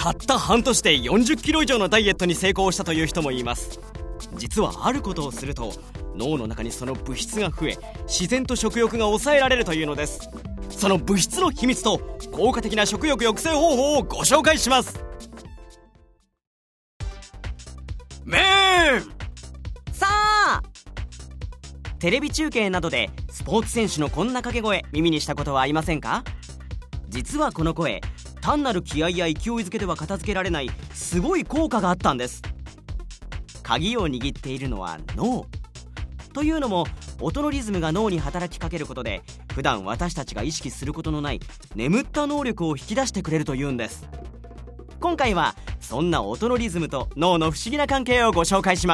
たった半年で40キロ以上のダイエットに成功したという人もいます。実はあることをすると脳の中にその物質が増え、自然と食欲が抑えられるというのです。その物質の秘密と効果的な食欲抑制方法をご紹介します。メーンさあ、テレビ中継などでスポーツ選手のこんな掛け声耳にしたことはありませんか？実はこの声、単なる気合や勢いづけでは片付けられないすごい効果があったんです。鍵を握っているのは脳というのも、音のリズムが脳に働きかけることで普段私たちが意識することのない眠った能力を引き出してくれるというんです。今回はそんな音のリズムと脳の不思議な関係をご紹介します。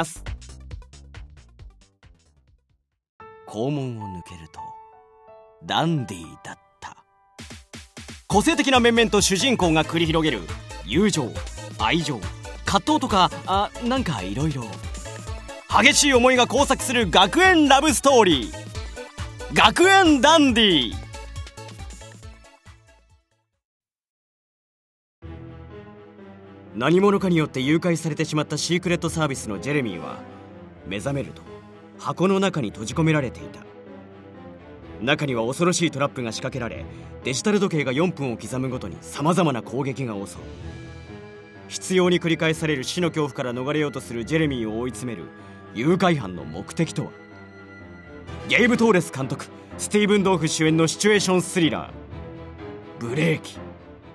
肛門を抜けるとダンディーだった。個性的な面々と主人公が繰り広げる友情、愛情、葛藤とかなんかいろいろ激しい思いが交錯する学園ラブストーリー、学園ダンディー。何者かによって誘拐されてしまったシークレットサービスのジェレミーは、目覚めると箱の中に閉じ込められていた。中には恐ろしいトラップが仕掛けられ、デジタル時計が4分を刻むごとに様々な攻撃が襲う。必要に繰り返される死の恐怖から逃れようとするジェレミーを追い詰める誘拐犯の目的とは。ゲイブ・トーレス監督、スティーブン・ドーフ主演のシチュエーションスリラー、ブレーキ。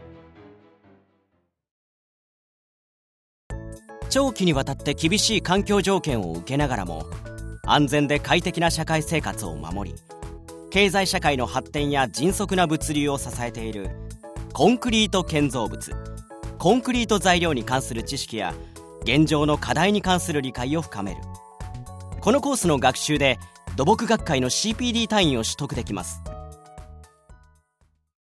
長期にわたって厳しい環境条件を受けながらも安全で快適な社会生活を守り、経済社会の発展や迅速な物流を支えているコンクリート建造物、コンクリート材料に関する知識や現状の課題に関する理解を深める。このコースの学習で土木学会の CPD 単位を取得できます。